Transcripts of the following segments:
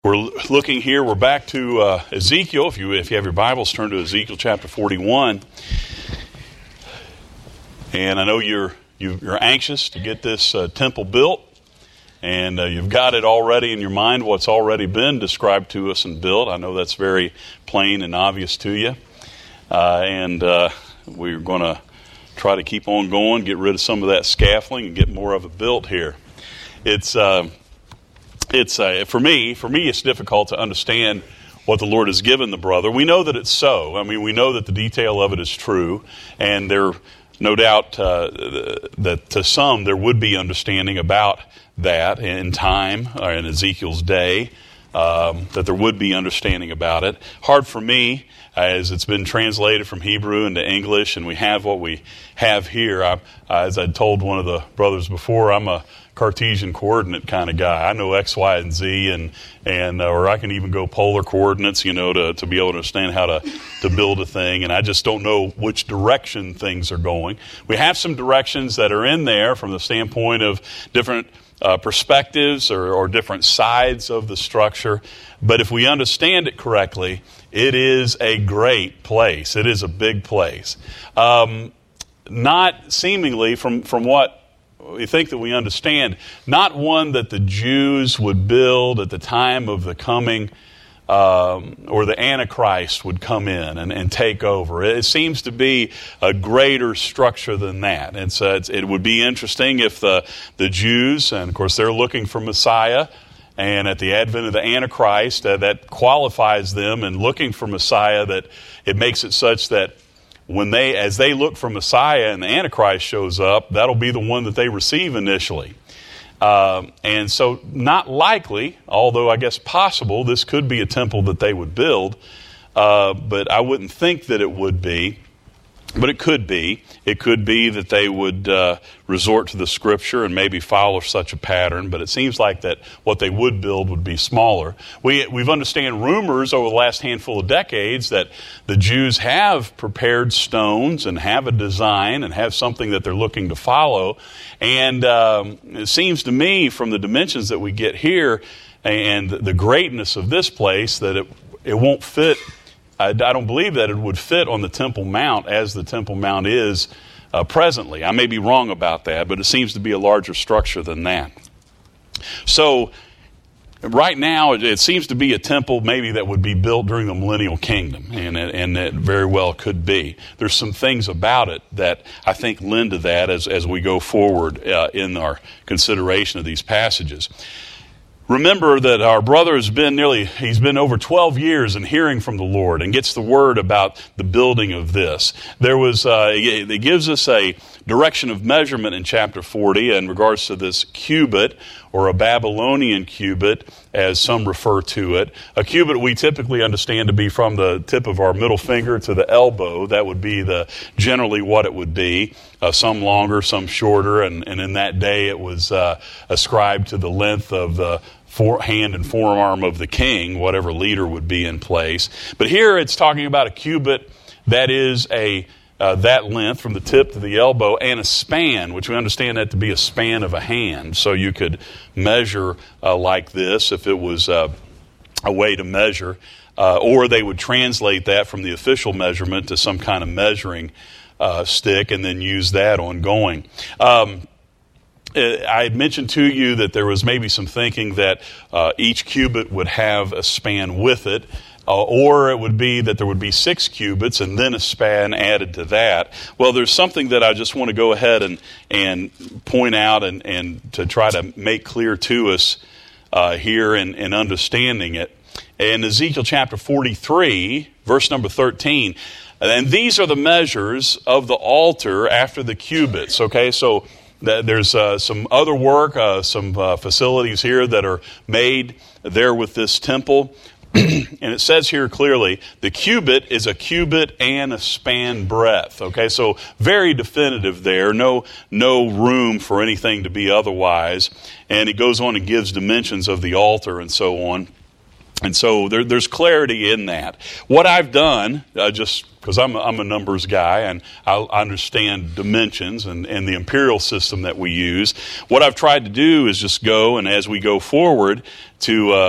We're looking here, we're back to Ezekiel. If you have your Bibles, turn to Ezekiel chapter 41. And I know you're anxious to get this temple built, and you've got it already in your mind, what's already been described to us and built. I know that's very plain and obvious to you. And we're going to try to keep on going, get rid of some of that scaffolding and get more of it built here. It's for me, it's difficult to understand what the Lord has given the brother. We know that it's so. I mean, we know that the detail of it is true, and there, no doubt, that to some there would be understanding about that in time, or in Ezekiel's day, that there would be understanding about it. Hard for me, as it's been translated from Hebrew into English, and we have what we have here. As I told one of the brothers before, I'm a Cartesian coordinate kind of guy. I know X, Y, and Z, and or I can even go polar coordinates, to be able to understand how to build a thing. And I just don't know which direction things are going. We have some directions that are in there from the standpoint of different perspectives or different sides of the structure. But if we understand it correctly, it is a great place. It is a big place. Not seemingly from what we think that we understand, not one that the Jews would build at the time of the coming, or the Antichrist would come in and take over. It seems to be a greater structure than that. And so it would be interesting if the Jews, and of course they're looking for Messiah, and at the advent of the Antichrist, that qualifies them in looking for Messiah, that it makes it such that as they look for Messiah and the Antichrist shows up, that'll be the one that they receive initially. And so not likely, although I guess possible, this could be a temple that they would build, but I wouldn't think that it would be. But it could be. It could be that they would resort to the Scripture and maybe follow such a pattern. But it seems like that what they would build would be smaller. We've understand rumors over the last handful of decades that the Jews have prepared stones and have a design and have something that they're looking to follow. And it seems to me from the dimensions that we get here and the greatness of this place that it won't fit. I don't believe that it would fit on the Temple Mount as the Temple Mount is presently. I may be wrong about that, but it seems to be a larger structure than that. So right now it seems to be a temple maybe that would be built during the millennial kingdom, and it very well could be. There's some things about it that I think lend to that as we go forward in our consideration of these passages. Remember that our brother he's been over 12 years in hearing from the Lord and gets the word about the building of this. It gives us a direction of measurement in chapter 40 in regards to this cubit, or a Babylonian cubit, as some refer to it. A cubit we typically understand to be from the tip of our middle finger to the elbow. That would be generally what it would be. Some longer, some shorter, and in that day it was ascribed to the length of the hand and forearm of the king, whatever leader would be in place. But here it's talking about a cubit that is that length from the tip to the elbow, and a span, which we understand that to be a span of a hand. So you could measure like this if it was a way to measure, or they would translate that from the official measurement to some kind of measuring stick and then use that ongoing. I had mentioned to you that there was maybe some thinking that each cubit would have a span with it, or it would be that there would be 6 cubits and then a span added to that. Well, there's something that I just want to go ahead and point out and to try to make clear to us here in understanding it. In Ezekiel chapter 43, verse number 13, and these are the measures of the altar after the cubits. Okay, so there's some other work, some facilities here that are made there with this temple. And it says here clearly, the cubit is a cubit and a span breadth. Okay, so very definitive there. No room for anything to be otherwise. And it goes on and gives dimensions of the altar and so on. And so there's clarity in that. What I've done, just because I'm a numbers guy and I understand dimensions and the imperial system that we use, what I've tried to do is just go, and as we go forward, to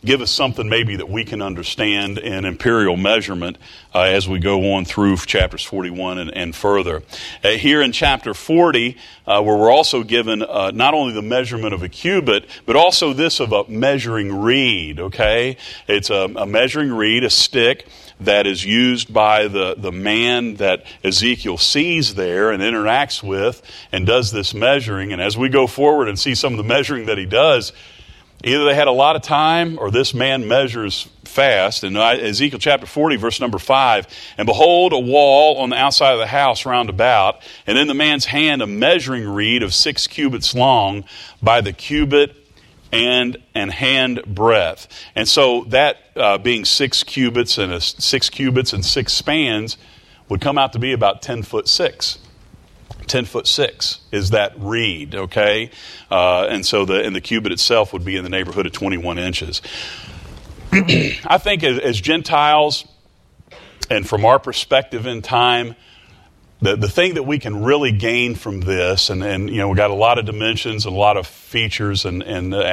give us something maybe that we can understand in imperial measurement as we go on through chapters 41 and further. Here in chapter 40, where we're also given not only the measurement of a cubit, but also this of a measuring reed, okay? It's a measuring reed, a stick that is used by the man that Ezekiel sees there and interacts with and does this measuring. And as we go forward and see some of the measuring that he does, either they had a lot of time or this man measures fast. In Ezekiel chapter 40, verse number 5, and behold, a wall on the outside of the house round about, and in the man's hand a measuring reed of 6 cubits long by the cubit and hand breadth. And so that being 6 cubits and 6 cubits and 6 spans would come out to be about 10 foot 6. 10 foot 6 is that reed, okay? And so the cubit itself would be in the neighborhood of 21 inches. I think as Gentiles, and from our perspective in time, the thing that we can really gain from this, and you know, we've got a lot of dimensions and a lot of features and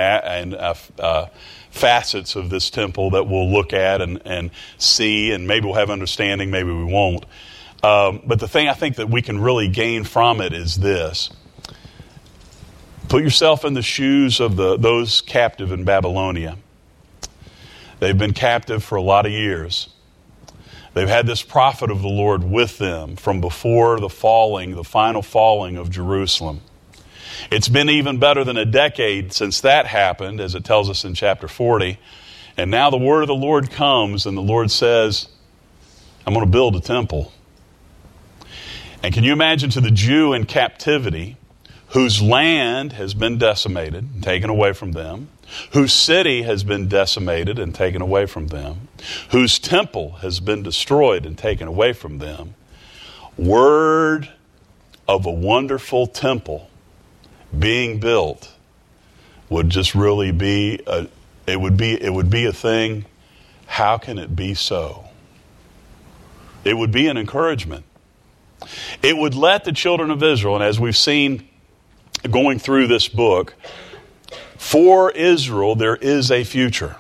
facets of this temple that we'll look at and see, and maybe we'll have understanding, maybe we won't. But the thing I think that we can really gain from it is this. Put yourself in the shoes of those captive in Babylonia. They've been captive for a lot of years. They've had this prophet of the Lord with them from before the final falling of Jerusalem. It's been even better than a decade since that happened, as it tells us in chapter 40. And now the word of the Lord comes, and the Lord says, I'm going to build a temple. And can you imagine to the Jew in captivity, whose land has been decimated and taken away from them, whose city has been decimated and taken away from them, whose temple has been destroyed and taken away from them, word of a wonderful temple being built would just really be it would be a thing. How can it be so? It would be an encouragement. It would let the children of Israel, and as we've seen going through this book, for Israel there is a future.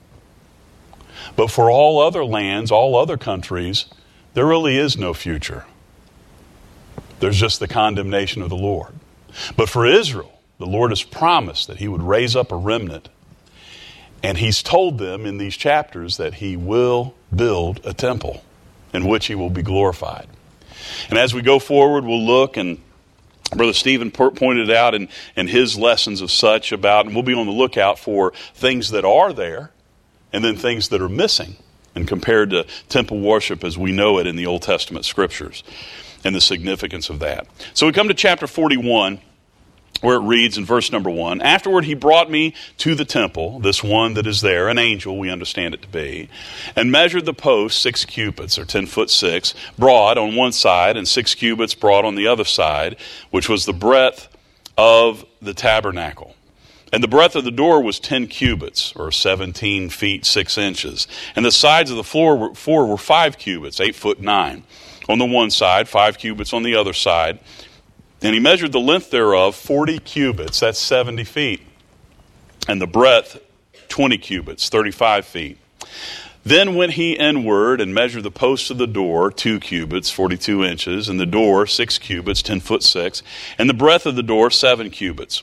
But for all other lands, all other countries, there really is no future. There's just the condemnation of the Lord. But for Israel, the Lord has promised that He would raise up a remnant. And He's told them in these chapters that He will build a temple in which He will be glorified. And as we go forward, we'll look, and Brother Stephen pointed out in his lessons of such about, and we'll be on the lookout for things that are there and then things that are missing and compared to temple worship as we know it in the Old Testament scriptures and the significance of that. So we come to chapter 41, where it reads in verse number 1, afterward he brought me to the temple, this one that is there, an angel we understand it to be, and measured the post 6 cubits, or 10 foot 6, broad on one side, and 6 cubits broad on the other side, which was the breadth of the tabernacle. And the breadth of the door was 10 cubits, or 17 feet 6 inches. And the sides of the floor were 5 cubits, 8 foot 9, on the one side, 5 cubits on the other side. And he measured the length thereof 40 cubits, that's 70 feet, and the breadth 20 cubits, 35 feet. Then went he inward and measured the posts of the door 2 cubits, 42 inches, and the door 6 cubits, 10 foot 6, and the breadth of the door 7 cubits.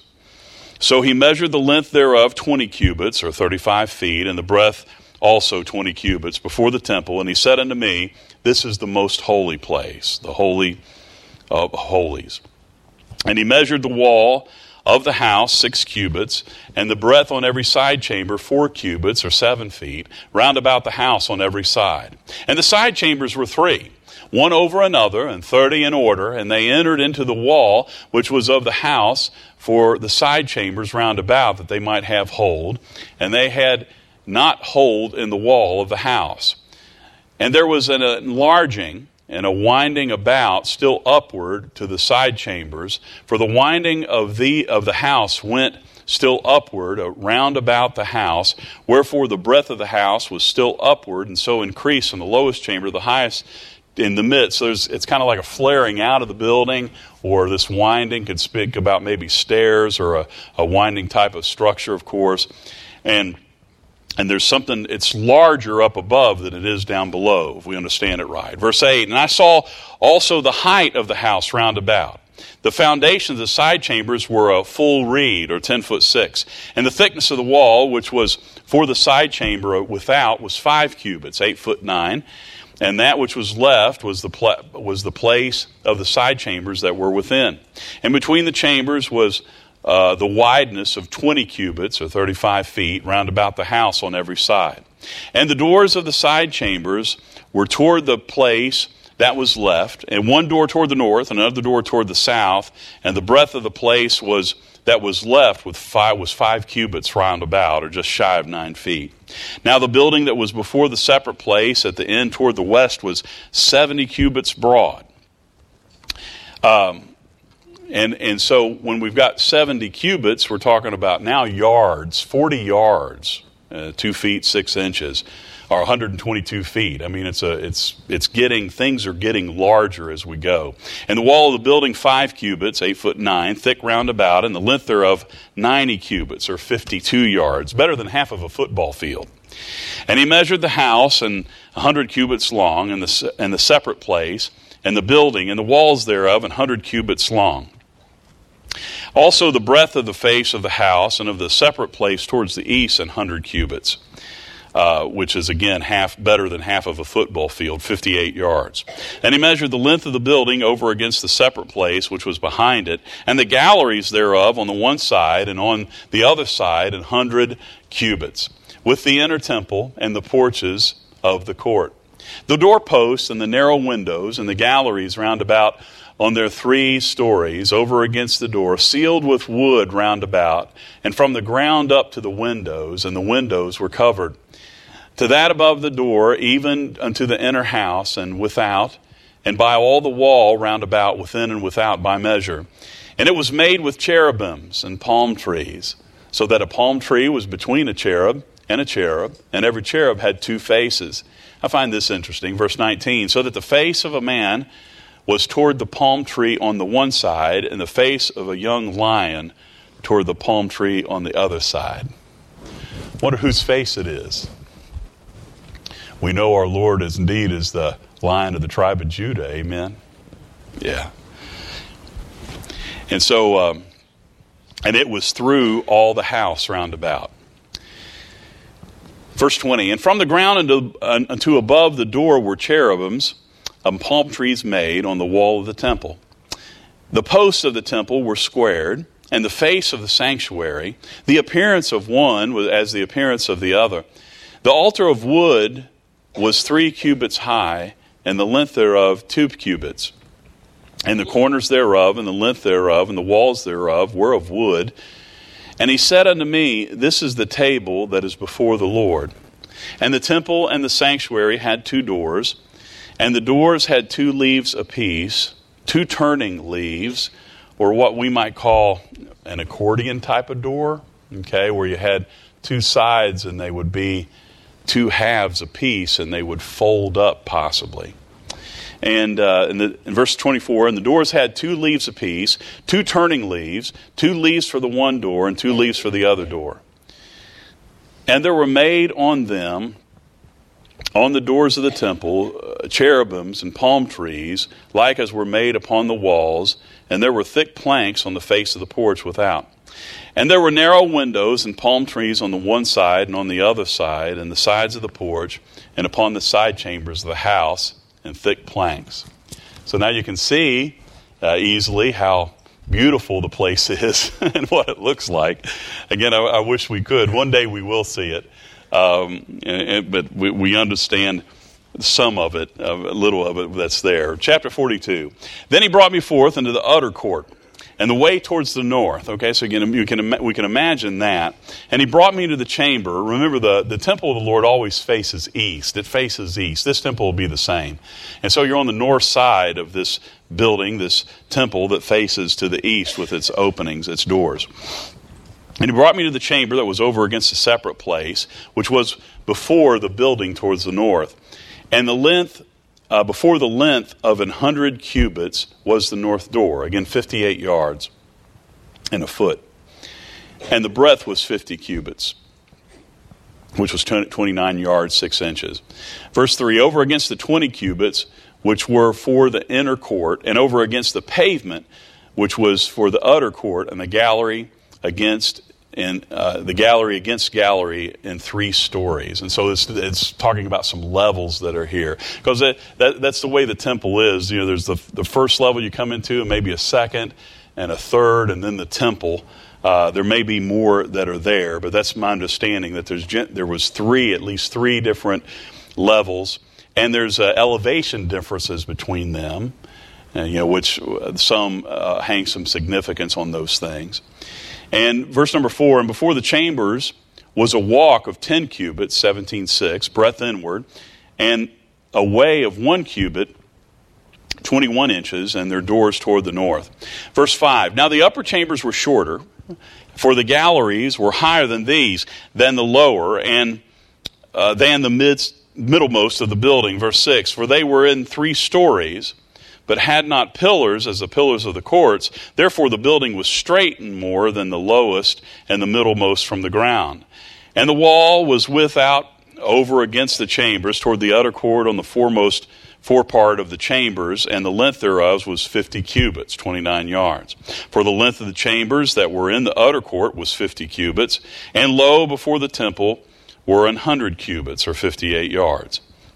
So he measured the length thereof 20 cubits, or 35 feet, and the breadth also 20 cubits before the temple. And he said unto me, this is the most holy place, the holy of holies. And he measured the wall of the house 6 cubits, and the breadth on every side chamber 4 cubits, or 7 feet, round about the house on every side. And the side chambers were 3, one over another, and 30 in order, and they entered into the wall which was of the house for the side chambers round about, that they might have hold. And they had not hold in the wall of the house. And there was an enlarging and a winding about still upward to the side chambers, for the winding of the house went still upward round about the house, wherefore the breadth of the house was still upward, and so increased from the lowest chamber to the highest in the midst. So it's kind of like a flaring out of the building, or this winding could speak about maybe stairs or a winding type of structure, of course. And And there's something, it's larger up above than it is down below, if we understand it right. Verse 8, and I saw also the height of the house round about. The foundations of the side chambers were a full reed, or 10'6". And the thickness of the wall, which was for the side chamber without, was 5 cubits, 8'9". And that which was left was the place of the side chambers that were within. And between the chambers was the wideness of 20 cubits, or 35 feet, round about the house on every side. And the doors of the side chambers were toward the place that was left, and one door toward the north, and another door toward the south, and the breadth of the place that was left was 5 cubits round about, or just shy of 9 feet. Now the building that was before the separate place at the end toward the west was 70 cubits broad. And so when we've got 70 cubits, we're talking about now yards, 40 yards, 2 feet 6 inches, or 122 feet. I mean, things are getting larger as we go. And the wall of the building 5 cubits, 8'9", thick round about, and the length thereof 90 cubits, or 52 yards, better than half of a football field. And he measured the house, and 100 cubits long, and the separate place, and the building, and the walls thereof, 100 cubits long. Also the breadth of the face of the house, and of the separate place towards the east, 100 cubits. Which is again better than half of a football field, 58 yards. And he measured the length of the building over against the separate place which was behind it, and the galleries thereof on the one side and on the other side 100 cubits, with the inner temple and the porches of the court. The doorposts and the narrow windows and the galleries round about on their 3 stories over against the door, sealed with wood round about, and from the ground up to the windows, and the windows were covered. To that above the door, even unto the inner house and without, and by all the wall round about within and without by measure. And it was made with cherubims and palm trees, so that a palm tree was between a cherub, and every cherub had 2 faces. I find this interesting. Verse 19, so that the face of a man was toward the palm tree on the one side, and the face of a young lion toward the palm tree on the other side. Wonder whose face it is. We know our Lord is the Lion of the tribe of Judah. Amen? Yeah. And so, and it was through all the house round about. Verse 20, and from the ground unto above the door were cherubims, palm trees made on the wall of the temple. The posts of the temple were squared, and the face of the sanctuary, the appearance of one was as the appearance of the other. The altar of wood was 3 cubits high, and the length thereof 2 cubits. And the corners thereof, and the length thereof, and the walls thereof were of wood. And he said unto me, this is the table that is before the Lord. And the temple and the sanctuary had 2 doors, and the doors had 2 leaves apiece, 2 turning leaves, or what we might call an accordion type of door, okay, where you had 2 sides and they would be 2 halves apiece, and they would fold up possibly. And in verse 24, and the doors had 2 leaves apiece, 2 turning leaves, 2 leaves for the one door, and 2 leaves for the other door. And there were made on them, on the doors of the temple, cherubims and palm trees, like as were made upon the walls, and there were thick planks on the face of the porch without. And there were narrow windows and palm trees on the one side and on the other side, and the sides of the porch, and upon the side chambers of the house, and thick planks. So now you can see easily how beautiful the place is and what it looks like. Again, I wish we could. One day we will see it, but we understand some of it, a little of it that's there. Chapter 42. Then he brought me forth into the utter court, and the way towards the north. Okay, so again, we can imagine that. And he brought me into the chamber. Remember, the temple of the Lord always faces east. It faces east. This temple will be the same. And so you're on the north side of this building, this temple that faces to the east with its openings, its doors. And he brought me to the chamber that was over against a separate place, which was before the building towards the north. And the length before the length of 100 cubits was the north door. Again, 58 yards and a foot. And the breadth was 50 cubits. which was 29 yards, 6 inches. Verse 3, over against the 20 cubits, which were for the inner court, and over against the pavement, which was for the utter court, and the gallery against gallery in 3 stories. And so it's talking about some levels that are here, because that's the way the temple is. You know, there's the first level you come into, and maybe a second and a third, and then the temple. There may be more that are there, but that's my understanding, that there was at least three different levels, and there's elevation differences between them, which some hang some significance on those things. And verse number 4, and before the chambers was a walk of 10 cubits, 17.6, breadth inward, and a way of 1 cubit, 21 inches, and their doors toward the north. Verse 5, now the upper chambers were shorter, for the galleries were higher than these, than the lower, and than the middlemost of the building. Verse 6, for they were in 3 stories, but had not pillars as the pillars of the courts. Therefore the building was straitened more than the lowest and the middlemost from the ground. And the wall was without over against the chambers toward the utter court on the foremost forepart of the chambers, and the length thereof was 50 cubits, 29 yards. For the length of the chambers that were in the utter court was 50 cubits, and lo, before the temple were 100 cubits, or 58 yards.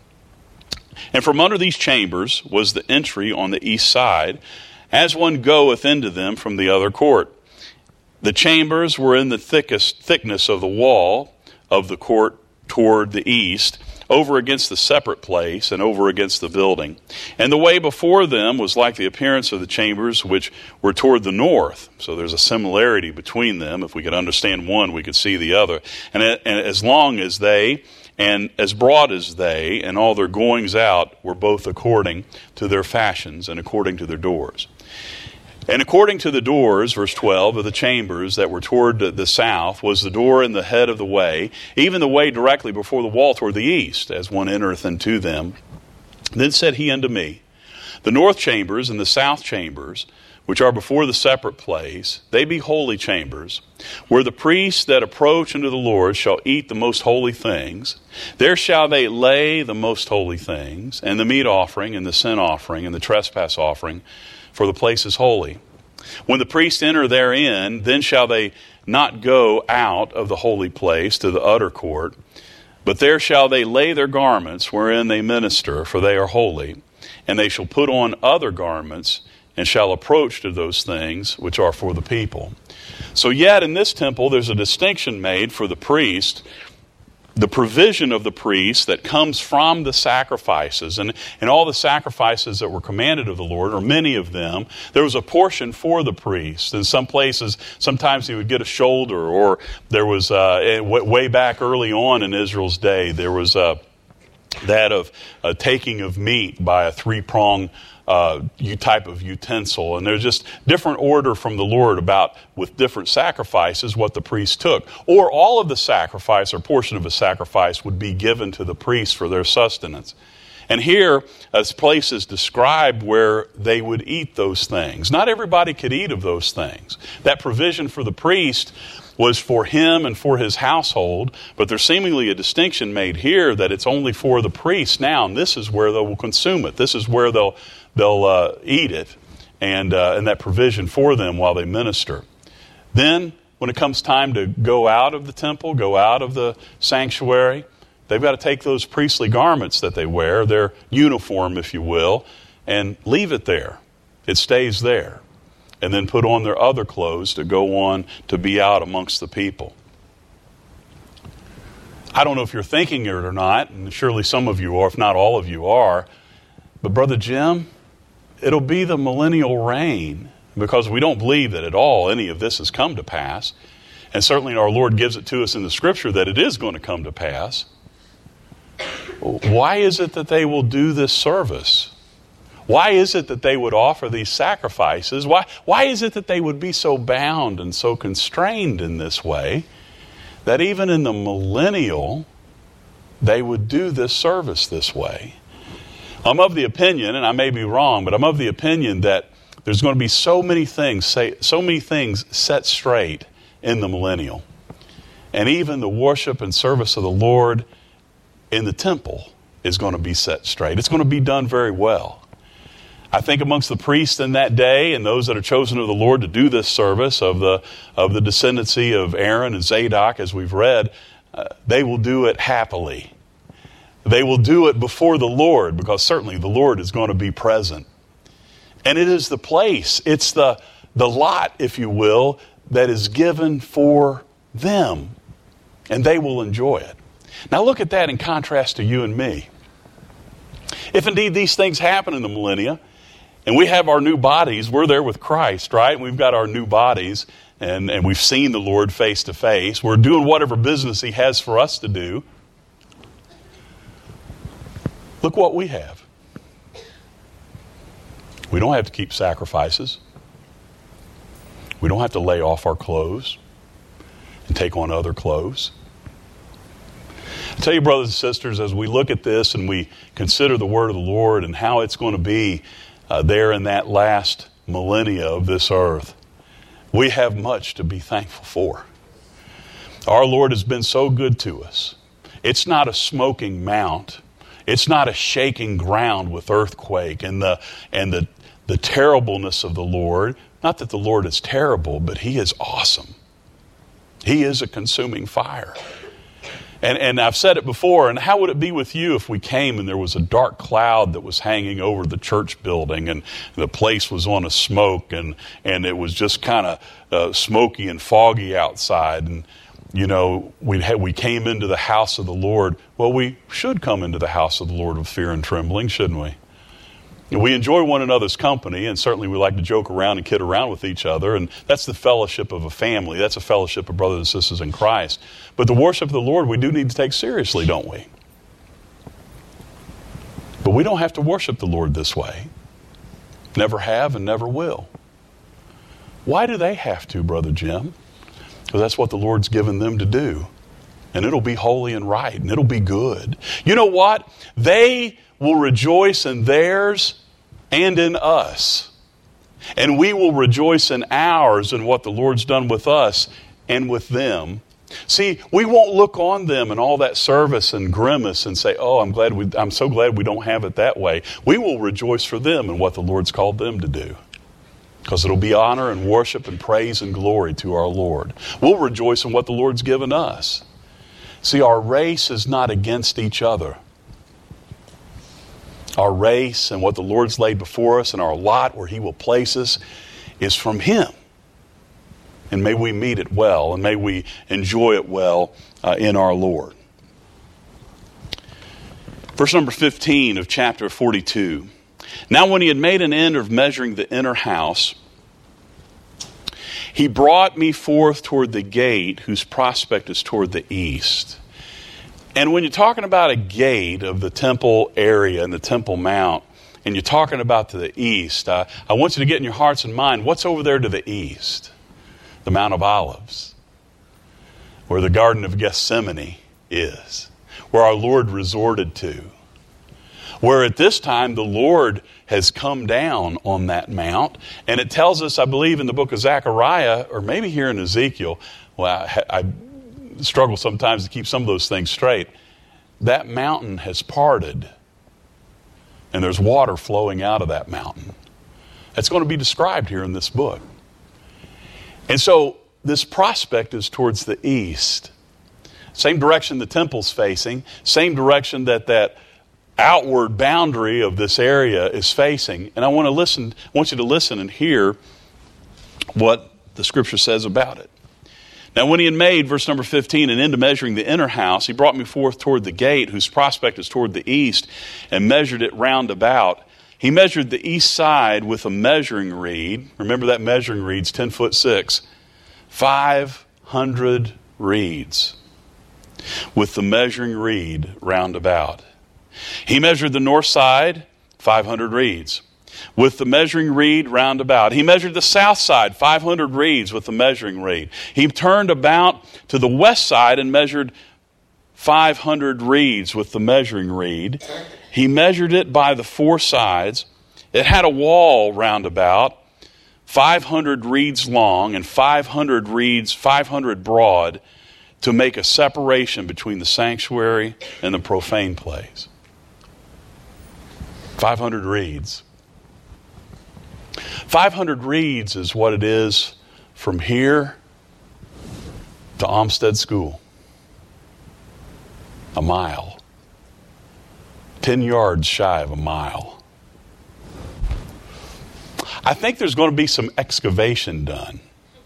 And from under these chambers was the entry on the east side, as one goeth into them from the other court. The chambers were in the thickness of the wall of the court toward the east, over against the separate place, and over against the building. And the way before them was like the appearance of the chambers which were toward the north. So there's a similarity between them. If we could understand one, we could see the other. And as long as they, and as broad as they, and all their goings out were both according to their fashions and according to their doors. And according to the doors, verse 12, of the chambers that were toward the south, was the door in the head of the way, even the way directly before the wall toward the east, as one entereth into them. Then said he unto me, the north chambers and the south chambers, which are before the separate place, they be holy chambers, where the priests that approach unto the Lord shall eat the most holy things. There shall they lay the most holy things, and the meat offering, and the sin offering, and the trespass offering, for the place is holy. When the priests enter therein, then shall they not go out of the holy place to the utter court, but there shall they lay their garments wherein they minister, for they are holy, and they shall put on other garments, and shall approach to those things which are for the people. So yet in this temple there's a distinction made for the priest, the provision of the priest that comes from the sacrifices. And all the sacrifices that were commanded of the Lord, or many of them, there was a portion for the priest. In some places, sometimes he would get a shoulder, or there was, way back early on in Israel's day, there was that of taking of meat by a 3-pronged type of utensil. And there's just different order from the Lord about, with different sacrifices, what the priest took. Or all of the sacrifice or portion of a sacrifice would be given to the priest for their sustenance. And here, a place is described where they would eat those things. Not everybody could eat of those things. That provision for the priest was for him and for his household, but there's seemingly a distinction made here that it's only for the priest now, and this is where they will consume it. This is where they'll eat it, and that provision for them while they minister. Then, when it comes time to go out of the temple, go out of the sanctuary, they've got to take those priestly garments that they wear, their uniform, if you will, and leave it there. It stays there. And then put on their other clothes to go on to be out amongst the people. I don't know if you're thinking it or not, and surely some of you are, if not all of you are, but Brother Jim, it'll be the millennial reign, because we don't believe that at all any of this has come to pass. And certainly our Lord gives it to us in the Scripture that it is going to come to pass. Why is it that they will do this service? Why is it that they would offer these sacrifices? Why is it that they would be so bound and so constrained in this way that even in the millennial they would do this service this way? I'm of the opinion, and I may be wrong, but I'm of the opinion that there's going to be so many things set straight in the millennial. And even the worship and service of the Lord in the temple is going to be set straight. It's going to be done very well. I think amongst the priests in that day and those that are chosen of the Lord to do this service of the descendancy of Aaron and Zadok, as we've read, they will do it happily. They will do it before the Lord, because certainly the Lord is going to be present. And it is the place, it's the lot, if you will, that is given for them. And they will enjoy it. Now look at that in contrast to you and me. If indeed these things happen in the millennia, and we have our new bodies, we're there with Christ, right? And we've got our new bodies, and we've seen the Lord face to face. We're doing whatever business He has for us to do. Look what we have. We don't have to keep sacrifices. We don't have to lay off our clothes and take on other clothes. I tell you, brothers and sisters, as we look at this and we consider the word of the Lord and how it's going to be there in that last millennia of this earth, we have much to be thankful for. Our Lord has been so good to us. It's not a smoking mount. It's not a shaking ground with earthquake and the terribleness of the Lord. Not that the Lord is terrible, but He is awesome. He is a consuming fire. And I've said it before, and how would it be with you if we came and there was a dark cloud that was hanging over the church building and the place was on a smoke and it was just kind of smoky and foggy outside, and you know, we came into the house of the Lord. Well, we should come into the house of the Lord with fear and trembling, shouldn't we? We enjoy one another's company, and certainly we like to joke around and kid around with each other, and that's the fellowship of a family. That's a fellowship of brothers and sisters in Christ. But the worship of the Lord we do need to take seriously, don't we? But we don't have to worship the Lord this way. Never have and never will. Why do they have to, Brother Jim? Because that's what the Lord's given them to do. And it'll be holy and right, and it'll be good. You know what? They will rejoice in theirs and in us. And we will rejoice in ours and what the Lord's done with us and with them. See, we won't look on them and all that service and grimace and say, oh, I'm so glad we don't have it that way. We will rejoice for them and what the Lord's called them to do. Because it'll be honor and worship and praise and glory to our Lord. We'll rejoice in what the Lord's given us. See, our race is not against each other. Our race and what the Lord's laid before us and our lot where He will place us is from Him. And may we meet it well, and may we enjoy it well in our Lord. Verse number 15 of chapter 42. Now when He had made an end of measuring the inner house, He brought me forth toward the gate whose prospect is toward the east. And when you're talking about a gate of the temple area and the Temple Mount, and you're talking about to the east, I want you to get in your hearts and mind, what's over there to the east? The Mount of Olives, where the Garden of Gethsemane is, where our Lord resorted to, where at this time the Lord has come down on that mount. And it tells us, I believe in the book of Zechariah, or maybe here in Ezekiel, well, I struggle sometimes to keep some of those things straight. That mountain has parted, and there's water flowing out of that mountain. That's going to be described here in this book. And so this prospect is towards the east. Same direction the temple's facing, same direction that outward boundary of this area is facing. And I want you to listen and hear what the scripture says about it. Now when He had made, verse number 15, an end to measuring the inner house, He brought me forth toward the gate, whose prospect is toward the east, and measured it round about. He measured the east side with a measuring reed. Remember that measuring reed's 10'6", 500 reeds with the measuring reed round about. He measured the north side, 500 reeds, with the measuring reed round about. He measured the south side, 500 reeds with the measuring reed. He turned about to the west side and measured 500 reeds with the measuring reed. He measured it by the four sides. It had a wall round about, 500 reeds long and 500 reeds, 500 broad, to make a separation between the sanctuary and the profane place. 500 reeds. 500 reeds is what it is from here to Olmsted School. A mile. 10 yards shy of a mile. I think there's going to be some excavation done.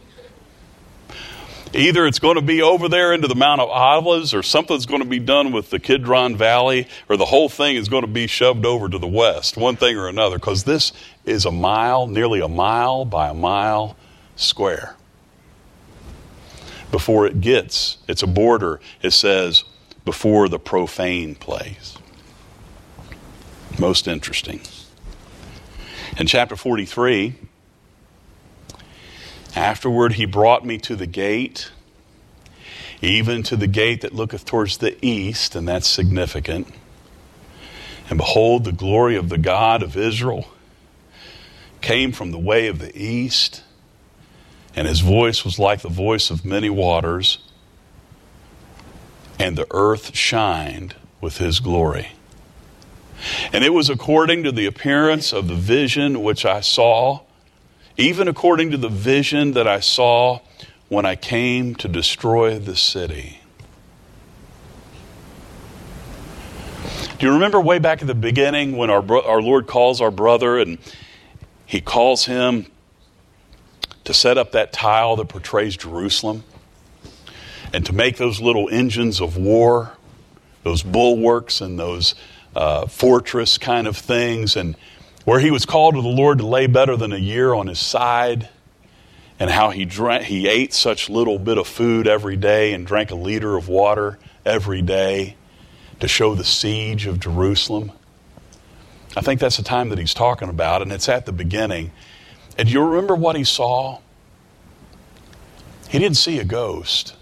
Either it's going to be over there into the Mount of Olives, or something's going to be done with the Kidron Valley, or the whole thing is going to be shoved over to the west, one thing or another, because this is a mile, nearly a mile by a mile square. Before it gets, it's a border, it says, before the profane place. Most interesting. In chapter 43, afterward he brought me to the gate, even to the gate that looketh towards the east, and that's significant. And behold, the glory of the God of Israel came from the way of the east, and his voice was like the voice of many waters, and the earth shined with his glory. And it was according to the appearance of the vision which I saw, even according to the vision that I saw when I came to destroy the city. Do you remember way back at the beginning when our Lord calls our brother, and he calls him to set up that tile that portrays Jerusalem, and to make those little engines of war, those bulwarks and those fortress kind of things, and where he was called to the Lord to lay better than a year on his side, and how he ate such little bit of food every day and drank a liter of water every day to show the siege of Jerusalem. I think that's the time that he's talking about, and it's at the beginning. And do you remember what he saw? He didn't see a ghost.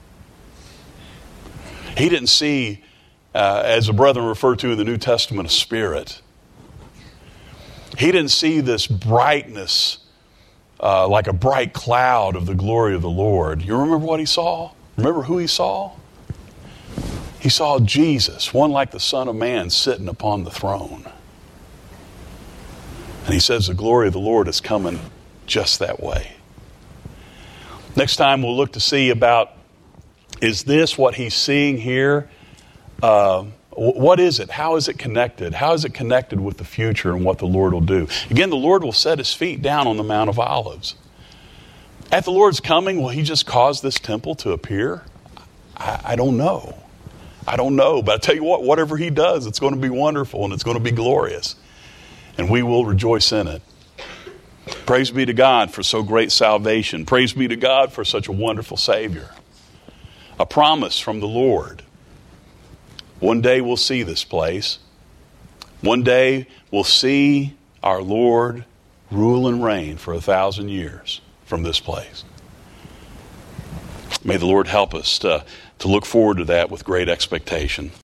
He didn't see, as the brethren refer to in the New Testament, a spirit. He didn't see this brightness like a bright cloud of the glory of the Lord. You remember what he saw? Remember who he saw? He saw Jesus, one like the Son of Man, sitting upon the throne. And he says the glory of the Lord is coming just that way. Next time we'll look to see about, is this what he's seeing here? What is it? How is it connected? How is it connected with the future and what the Lord will do? Again, the Lord will set his feet down on the Mount of Olives. At the Lord's coming, will he just cause this temple to appear? I don't know. I don't know. But I tell you what, whatever he does, it's going to be wonderful and it's going to be glorious. And we will rejoice in it. Praise be to God for so great salvation. Praise be to God for such a wonderful Savior. A promise from the Lord. One day we'll see this place. One day we'll see our Lord rule and reign for 1,000 years from this place. May the Lord help us to look forward to that with great expectation.